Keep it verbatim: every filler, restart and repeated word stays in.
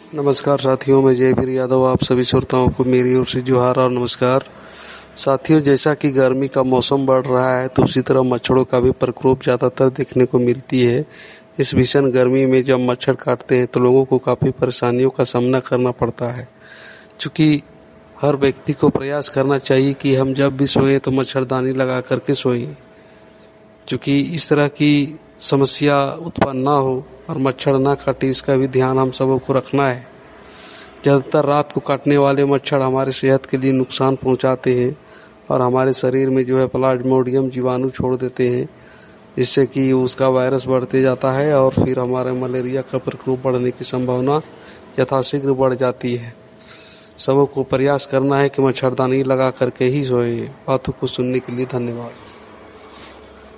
नमस्कार साथियों, मैं जयवीर यादव आप सभी श्रोताओं को मेरी ओर से जोहार और नमस्कार। साथियों, जैसा कि गर्मी का मौसम बढ़ रहा है तो उसी तरह मच्छरों का भी प्रकोप ज़्यादातर देखने को मिलती है। इस भीषण गर्मी में जब मच्छर काटते हैं तो लोगों को काफ़ी परेशानियों का सामना करना पड़ता है। चूँकि हर व्यक्ति को प्रयास करना चाहिए कि हम जब भी सोएं तो मच्छरदानी लगा करके सोएं, चूँकि इस तरह की समस्या उत्पन्न ना हो और मच्छर ना काटे, इसका भी ध्यान हम सबों को रखना है। ज़्यादातर रात को काटने वाले मच्छर हमारे सेहत के लिए नुकसान पहुंचाते हैं और हमारे शरीर में जो है प्लाज्मोडियम जीवाणु छोड़ देते हैं, जिससे कि उसका वायरस बढ़ते जाता है और फिर हमारे मलेरिया का प्रकोप बढ़ने की संभावना यथाशीघ्र बढ़ जाती है। सबों को प्रयास करना है कि मच्छरदानी लगा करके ही सोएं। बातों को सुनने के लिए धन्यवाद।